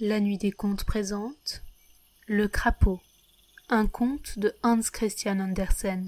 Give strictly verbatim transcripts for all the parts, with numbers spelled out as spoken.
La Nuit des Contes présente Le Crapaud, un conte de Hans Christian Andersen.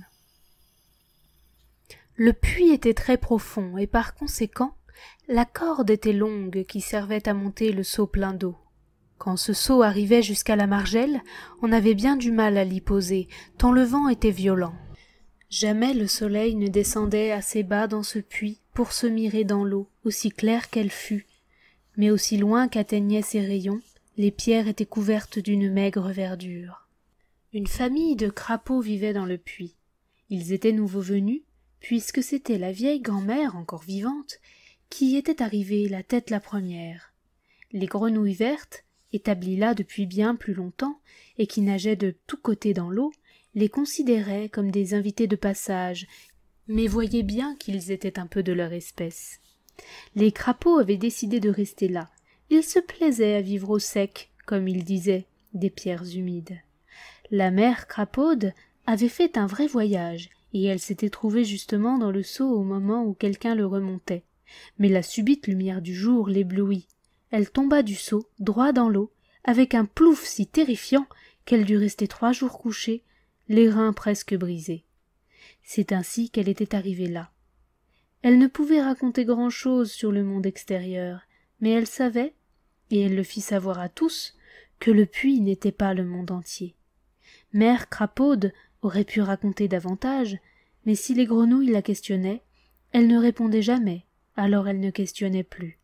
Le puits était très profond et par conséquent, la corde était longue qui servait à monter le seau plein d'eau. Quand ce seau arrivait jusqu'à la margelle, on avait bien du mal à l'y poser, tant le vent était violent. Jamais le soleil ne descendait assez bas dans ce puits pour se mirer dans l'eau, aussi claire qu'elle fût, mais aussi loin qu'atteignaient ses rayons, les pierres étaient couvertes d'une maigre verdure. Une famille de crapauds vivait dans le puits. Ils étaient nouveaux venus, puisque c'était la vieille grand-mère, encore vivante, qui était arrivée la tête la première. Les grenouilles vertes, établies là depuis bien plus longtemps, et qui nageaient de tous côtés dans l'eau, les considéraient comme des invités de passage, mais voyaient bien qu'ils étaient un peu de leur espèce. Les crapauds avaient décidé de rester là. Ils se plaisaient à vivre au sec, comme ils disaient, des pierres humides. La mère crapaude avait fait un vrai voyage, et elle s'était trouvée justement dans le seau au moment où quelqu'un le remontait. Mais la subite lumière du jour l'éblouit. Elle tomba du seau, droit dans l'eau, avec un plouf si terrifiant qu'elle dut rester trois jours couchée, les reins presque brisés. C'est ainsi qu'elle était arrivée là. Elle ne pouvait raconter grand-chose sur le monde extérieur, mais elle savait, et elle le fit savoir à tous, que le puits n'était pas le monde entier. Mère Crapaude aurait pu raconter davantage, mais si les grenouilles la questionnaient, elle ne répondait jamais, alors elle ne questionnait plus.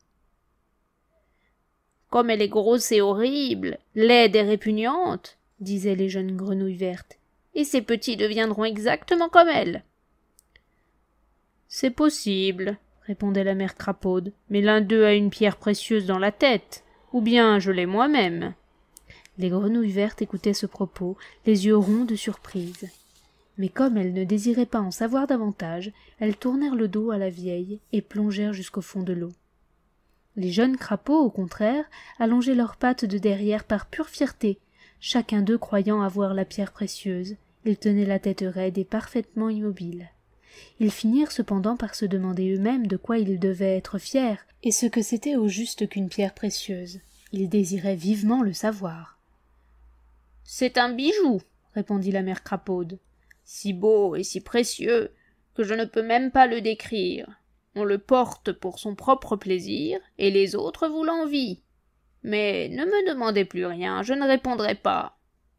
« Comme elle est grosse et horrible, laide et répugnante, disaient les jeunes grenouilles vertes, et ses petits deviendront exactement comme elle. » C'est possible, répondait la mère Crapaude, mais l'un d'eux a une pierre précieuse dans la tête, ou bien je l'ai moi-même. Les grenouilles vertes écoutaient ce propos, les yeux ronds de surprise. Mais comme elles ne désiraient pas en savoir davantage, elles tournèrent le dos à la vieille et plongèrent jusqu'au fond de l'eau. Les jeunes crapauds, au contraire, allongeaient leurs pattes de derrière par pure fierté, chacun d'eux croyant avoir la pierre précieuse. Ils tenaient la tête raide et parfaitement immobile. Ils finirent cependant par se demander eux-mêmes de quoi ils devaient être fiers, et ce que c'était au juste qu'une pierre précieuse. Ils désiraient vivement le savoir. « C'est un bijou, répondit la mère Crapaude, si beau et si précieux que je ne peux même pas le décrire. On le porte pour son propre plaisir, et les autres vous l'envient. Mais ne me demandez plus rien, je ne répondrai pas. »«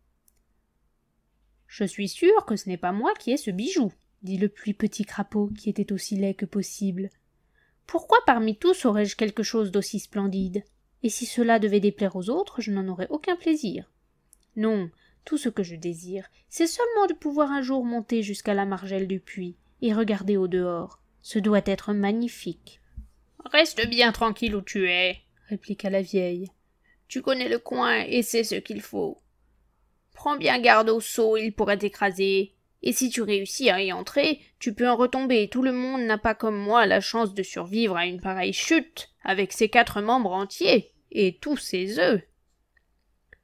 Je suis sûr que ce n'est pas moi qui ai ce bijou, » dit le plus petit crapaud, qui était aussi laid que possible. « Pourquoi parmi tous aurais-je quelque chose d'aussi splendide? Et si cela devait déplaire aux autres, je n'en aurais aucun plaisir. Non, tout ce que je désire, c'est seulement de pouvoir un jour monter jusqu'à la margelle du puits et regarder au dehors. Ce doit être magnifique. »« Reste bien tranquille où tu es, » répliqua la vieille. « Tu connais le coin et sais ce qu'il faut. Prends bien garde au seau, il pourrait t'écraser. Et si tu réussis à y entrer, tu peux en retomber. Tout le monde n'a pas comme moi la chance de survivre à une pareille chute, avec ses quatre membres entiers, et tous ses œufs. »« Ouais, »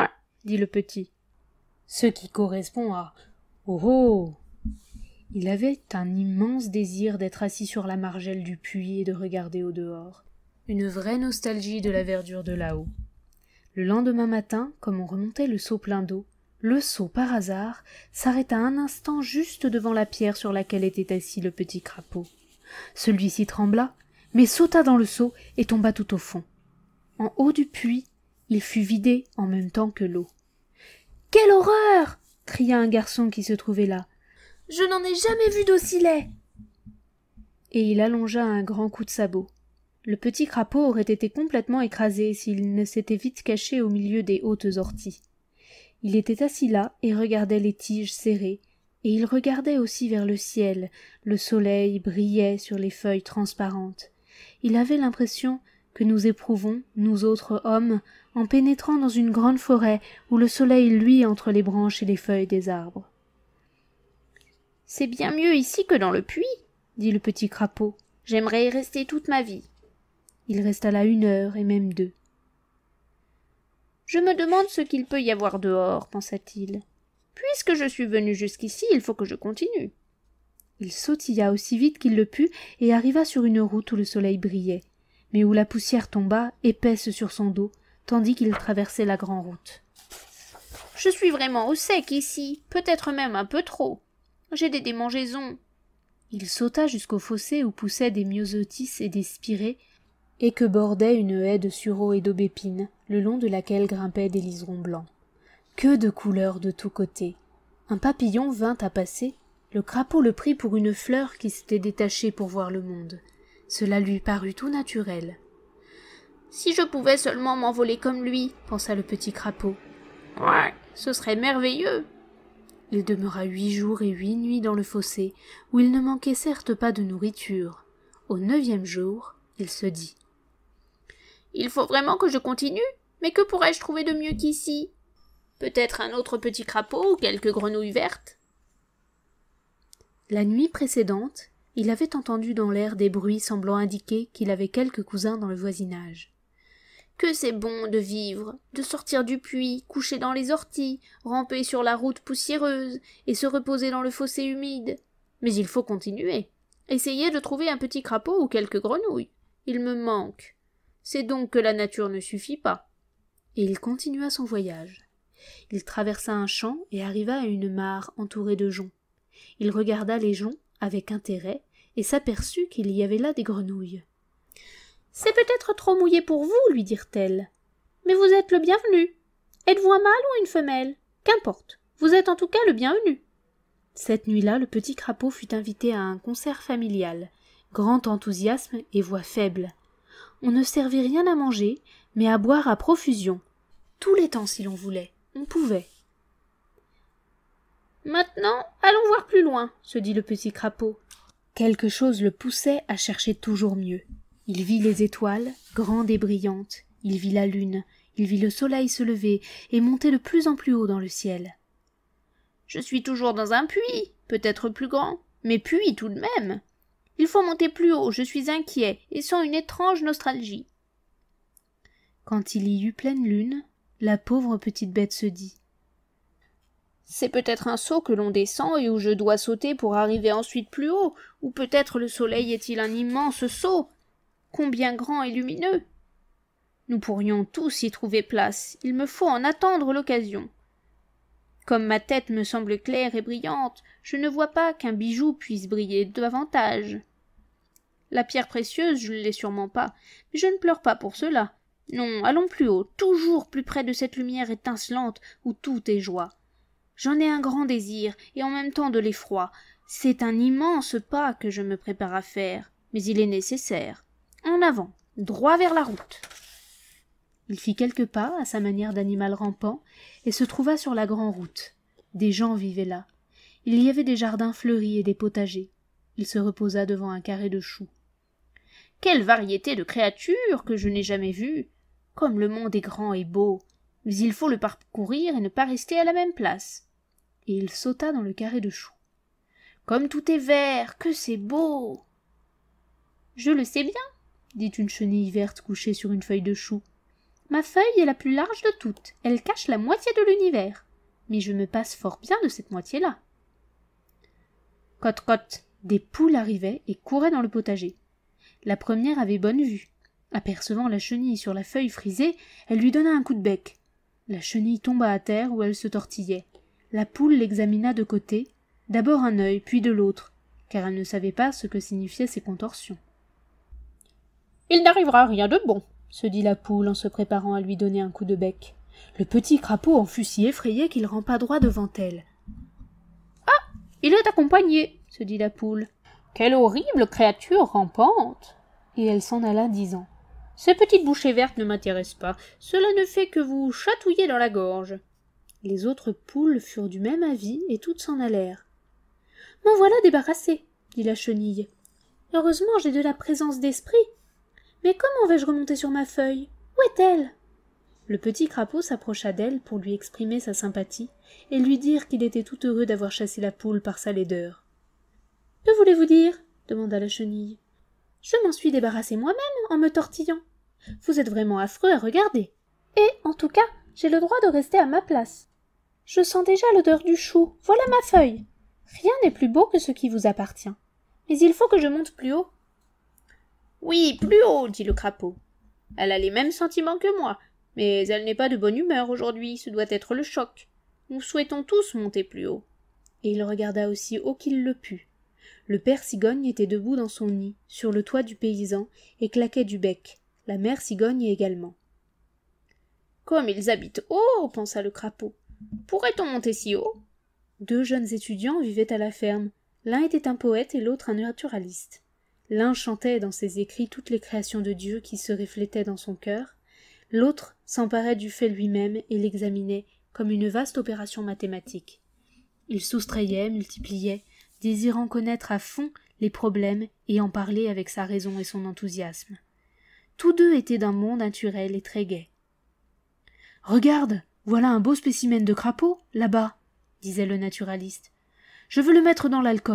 dit le petit. Ce qui correspond à « Oh oh !» Il avait un immense désir d'être assis sur la margelle du puits et de regarder au dehors. Une vraie nostalgie de la verdure de là-haut. Le lendemain matin, comme on remontait le seau plein d'eau, le seau, par hasard, s'arrêta un instant juste devant la pierre sur laquelle était assis le petit crapaud. Celui-ci trembla, mais sauta dans le seau et tomba tout au fond. En haut du puits, il fut vidé en même temps que l'eau. « Quelle horreur !» cria un garçon qui se trouvait là. « Je n'en ai jamais vu d'aussi laid !» Et il allongea un grand coup de sabot. Le petit crapaud aurait été complètement écrasé s'il ne s'était vite caché au milieu des hautes orties. Il était assis là et regardait les tiges serrées, et il regardait aussi vers le ciel. Le soleil brillait sur les feuilles transparentes. Il avait l'impression que nous éprouvons, nous autres hommes, en pénétrant dans une grande forêt où le soleil luit entre les branches et les feuilles des arbres. « C'est bien mieux ici que dans le puits, » dit le petit crapaud. « J'aimerais y rester toute ma vie. » Il resta là une heure et même deux. « Je me demande ce qu'il peut y avoir dehors, pensa-t-il. Puisque je suis venu jusqu'ici, il faut que je continue. » Il sautilla aussi vite qu'il le put et arriva sur une route où le soleil brillait, mais où la poussière tomba, épaisse sur son dos, tandis qu'il traversait la grande route. « Je suis vraiment au sec ici, peut-être même un peu trop. J'ai des démangeaisons. » Il sauta jusqu'au fossé où poussaient des myosotis et des spirées, et que bordait une haie de sureaux et d'aubépines, le long de laquelle grimpaient des liserons blancs. Que de couleurs de tous côtés! Un papillon vint à passer. Le crapaud le prit pour une fleur qui s'était détachée pour voir le monde. Cela lui parut tout naturel. « Si je pouvais seulement m'envoler comme lui, pensa le petit crapaud. Ouais, ce serait merveilleux. » Il demeura huit jours et huit nuits dans le fossé, où il ne manquait certes pas de nourriture. Au neuvième jour, il se dit. « Il faut vraiment que je continue, mais que pourrais-je trouver de mieux qu'ici? Peut-être un autre petit crapaud ou quelques grenouilles vertes. » La nuit précédente, il avait entendu dans l'air des bruits semblant indiquer qu'il avait quelques cousins dans le voisinage. Que c'est bon de vivre, de sortir du puits, coucher dans les orties, ramper sur la route poussiéreuse et se reposer dans le fossé humide. Mais il faut continuer. Essayer de trouver un petit crapaud ou quelques grenouilles. Il me manque. C'est donc que la nature ne suffit pas. Et il continua son voyage. Il traversa un champ et arriva à une mare entourée de joncs. Il regarda les joncs avec intérêt et s'aperçut qu'il y avait là des grenouilles. « C'est peut-être trop mouillé pour vous, lui dirent-elles. Mais vous êtes le bienvenu. Êtes-vous un mâle ou une femelle? Qu'importe, vous êtes en tout cas le bienvenu. » Cette nuit-là, le petit crapaud fut invité à un concert familial. Grand enthousiasme et voix faible. On ne servit rien à manger, mais à boire à profusion. Tous les temps si l'on voulait, on pouvait. « Maintenant, allons voir plus loin, se dit le petit crapaud. Quelque chose le poussait à chercher toujours mieux. Il vit les étoiles, grandes et brillantes, il vit la lune, il vit le soleil se lever et monter de plus en plus haut dans le ciel. « Je suis toujours dans un puits, peut-être plus grand, mais puits tout de même. Il faut monter plus haut, je suis inquiet et sens une étrange nostalgie. » Quand il y eut pleine lune, la pauvre petite bête se dit. « C'est peut-être un saut que l'on descend et où je dois sauter pour arriver ensuite plus haut, ou peut-être le soleil est-il un immense saut. Combien grand et lumineux! Nous pourrions tous y trouver place, il me faut en attendre l'occasion. Comme ma tête me semble claire et brillante, je ne vois pas qu'un bijou puisse briller davantage. La pierre précieuse, je ne l'ai sûrement pas, mais je ne pleure pas pour cela. Non, allons plus haut, toujours plus près de cette lumière étincelante où tout est joie. J'en ai un grand désir, et en même temps de l'effroi. C'est un immense pas que je me prépare à faire, mais il est nécessaire. En avant, droit vers la route. » Il fit quelques pas à sa manière d'animal rampant et se trouva sur la grande route. Des gens vivaient là. Il y avait des jardins fleuris et des potagers. Il se reposa devant un carré de choux. « Quelle variété de créatures que je n'ai jamais vues! Comme le monde est grand et beau! Mais il faut le parcourir et ne pas rester à la même place. » Et il sauta dans le carré de choux. « Comme tout est vert, que c'est beau !»« Je le sais bien, » dit une chenille verte couchée sur une feuille de chou. « Ma feuille est la plus large de toutes, elle cache la moitié de l'univers. Mais je me passe fort bien de cette moitié-là. » Cote-cote, des poules arrivaient et couraient dans le potager. La première avait bonne vue. Apercevant la chenille sur la feuille frisée, elle lui donna un coup de bec. La chenille tomba à terre où elle se tortillait. La poule l'examina de côté, d'abord un œil, puis de l'autre, car elle ne savait pas ce que signifiaient ces contorsions. « Il n'arrivera rien de bon, » se dit la poule en se préparant à lui donner un coup de bec. Le petit crapaud en fut si effrayé qu'il rampa droit devant elle. « Ah, il est accompagné, » se dit la poule. « Quelle horrible créature rampante !» Et elle s'en alla disant. « Ces petites bouchées vertes ne m'intéressent pas, cela ne fait que vous chatouiller dans la gorge. » Les autres poules furent du même avis et toutes s'en allèrent. « M'en voilà débarrassée, » dit la chenille. « Heureusement j'ai de la présence d'esprit. Mais comment vais-je remonter sur ma feuille? Où est-elle » Le petit crapaud s'approcha d'elle pour lui exprimer sa sympathie et lui dire qu'il était tout heureux d'avoir chassé la poule par sa laideur. « Que voulez-vous dire » demanda la chenille. « Je m'en suis débarrassée moi-même en me tortillant. Vous êtes vraiment affreux à regarder. Et, en tout cas, j'ai le droit de rester à ma place. Je sens déjà l'odeur du chou. Voilà ma feuille. Rien n'est plus beau que ce qui vous appartient. Mais il faut que je monte plus haut. » « Oui, plus haut, dit le crapaud. Elle a les mêmes sentiments que moi, Mais elle n'est pas de bonne humeur aujourd'hui, ce doit être le choc. Nous souhaitons tous monter plus haut. » Et il regarda aussi haut qu'il le put. Le père Cigogne était debout dans son nid, sur le toit du paysan, et claquait du bec. La mère Cigogne également. « Comme ils habitent haut, pensa le crapaud. Pourrait-on monter si haut ? » Deux jeunes étudiants vivaient à la ferme. L'un était un poète et l'autre un naturaliste. L'un chantait dans ses écrits toutes les créations de Dieu qui se reflétaient dans son cœur. L'autre s'emparait du fait lui-même et l'examinait comme une vaste opération mathématique. Il soustrayait, multipliait, désirant connaître à fond les problèmes et en parler avec sa raison et son enthousiasme. Tous deux étaient d'un monde naturel et très gai. « Regarde, voilà un beau spécimen de crapaud, là-bas, » disait le naturaliste. « Je veux le mettre dans l'alcool. »«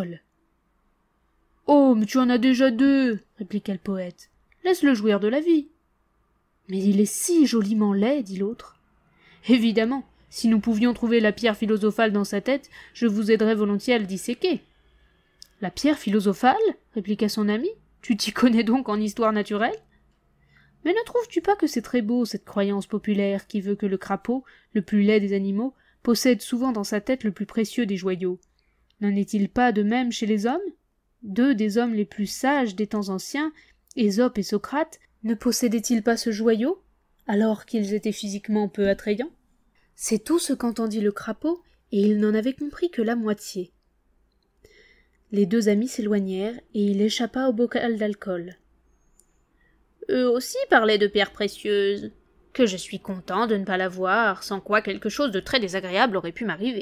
Oh, mais tu en as déjà deux, » répliqua le poète. « Laisse-le jouir de la vie. »« Mais il est si joliment laid, » dit l'autre. « Évidemment, si nous pouvions trouver la pierre philosophale dans sa tête, je vous aiderais volontiers à le disséquer. »« La pierre philosophale » répliqua son ami. « Tu t'y connais donc en histoire naturelle ?»« Mais ne trouves-tu pas que c'est très beau, cette croyance populaire qui veut que le crapaud, le plus laid des animaux, possède souvent dans sa tête le plus précieux des joyaux ? N'en est-il pas de même chez les hommes ? Deux des hommes les plus sages des temps anciens, Ésope et Socrate, ne possédaient-ils pas ce joyau, alors qu'ils étaient physiquement peu attrayants ? C'est tout ce qu'entendit le crapaud, et il n'en avait compris que la moitié. Les deux amis s'éloignèrent, et il échappa au bocal d'alcool. « Eux aussi parlaient de pierres précieuses, que je suis content de ne pas la voir, sans quoi quelque chose de très désagréable aurait pu m'arriver. »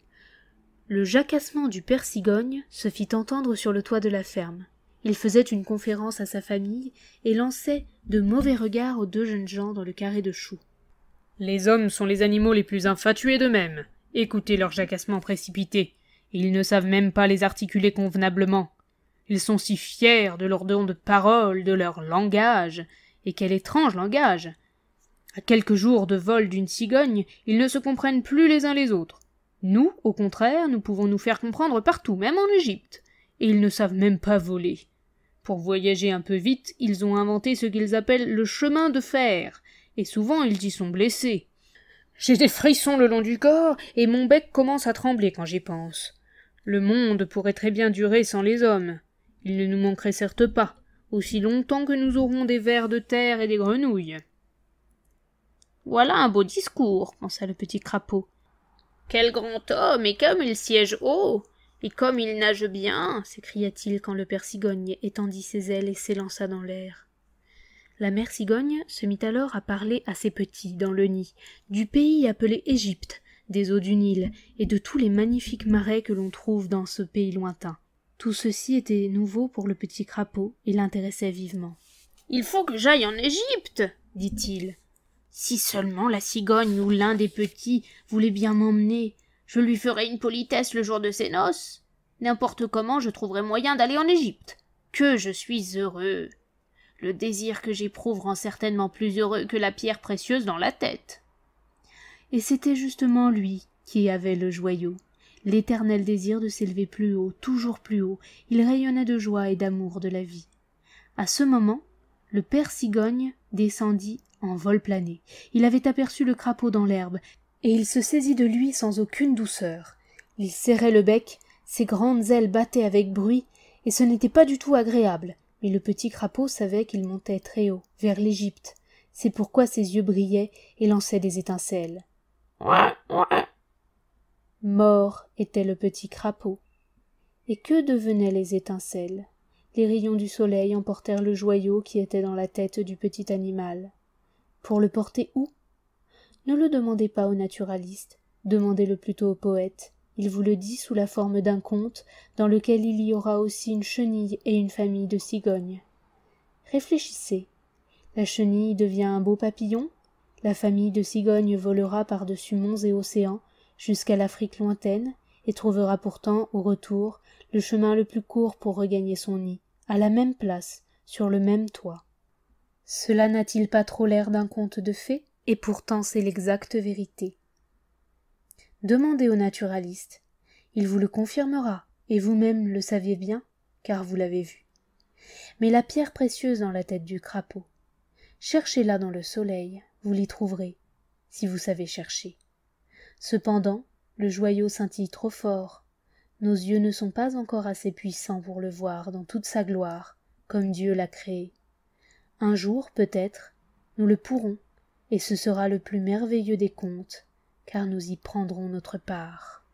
Le jacassement du père Cigogne se fit entendre sur le toit de la ferme. Il faisait une conférence à sa famille et lançait de mauvais regards aux deux jeunes gens dans le carré de choux. « Les hommes sont les animaux les plus infatués d'eux-mêmes. Écoutez leurs jacassements précipités. Ils ne savent même pas les articuler convenablement. Ils sont si fiers de leur don de parole, de leur langage. Et quel étrange langage! À quelques jours de vol d'une cigogne, ils ne se comprennent plus les uns les autres. Nous, au contraire, nous pouvons nous faire comprendre partout, même en Égypte. Et ils ne savent même pas voler. Pour voyager un peu vite, ils ont inventé ce qu'ils appellent le chemin de fer, et souvent ils y sont blessés. J'ai des frissons le long du corps, et mon bec commence à trembler quand j'y pense. Le monde pourrait très bien durer sans les hommes. Il ne nous manquerait certes pas, aussi longtemps que nous aurons des vers de terre et des grenouilles. Voilà un beau discours, pensa le petit crapaud. Quel grand homme, et comme il siège haut, et comme il nage bien, s'écria-t-il quand le père Cigogne étendit ses ailes et s'élança dans l'air. La mère Cigogne se mit alors à parler à ses petits dans le nid, du pays appelé Égypte, des eaux du Nil, et de tous les magnifiques marais que l'on trouve dans ce pays lointain. Tout ceci était nouveau pour le petit crapaud et l'intéressait vivement. « Il faut que j'aille en Égypte, dit-il. Si seulement la cigogne ou l'un des petits voulait bien m'emmener, je lui ferais une politesse le jour de ses noces. N'importe comment je trouverai moyen d'aller en Égypte. Que je suis heureux. Le désir que j'éprouve rend certainement plus heureux que la pierre précieuse dans la tête. » Et c'était justement lui qui avait le joyau. L'éternel désir de s'élever plus haut, toujours plus haut, il rayonnait de joie et d'amour de la vie. À ce moment, le père Cigogne descendit en vol plané. Il avait aperçu le crapaud dans l'herbe, et il se saisit de lui sans aucune douceur. Il serrait le bec, ses grandes ailes battaient avec bruit, et ce n'était pas du tout agréable, mais le petit crapaud savait qu'il montait très haut, vers l'Égypte. C'est pourquoi ses yeux brillaient et lançaient des étincelles. Ouais, ouais. Mort était le petit crapaud. Et que devenaient les étincelles? Les rayons du soleil emportèrent le joyau qui était dans la tête du petit animal. Pour le porter où? Ne le demandez pas au naturaliste, demandez-le plutôt au poète. Il vous le dit sous la forme d'un conte, dans lequel il y aura aussi une chenille et une famille de cigognes. Réfléchissez. La chenille devient un beau papillon, la famille de cigognes volera par-dessus monts et océans, jusqu'à l'Afrique lointaine, et trouvera pourtant, au retour, le chemin le plus court pour regagner son nid, à la même place, sur le même toit. Cela n'a-t-il pas trop l'air d'un conte de fées? Et pourtant c'est l'exacte vérité. Demandez au naturaliste. Il vous le confirmera, et vous-même le saviez bien, car vous l'avez vu. Mais la pierre précieuse dans la tête du crapaud, cherchez-la dans le soleil, vous l'y trouverez, si vous savez chercher. Cependant, le joyau scintille trop fort. Nos yeux ne sont pas encore assez puissants pour le voir dans toute sa gloire, comme Dieu l'a créé. Un jour, peut-être, nous le pourrons, et ce sera le plus merveilleux des contes, car nous y prendrons notre part.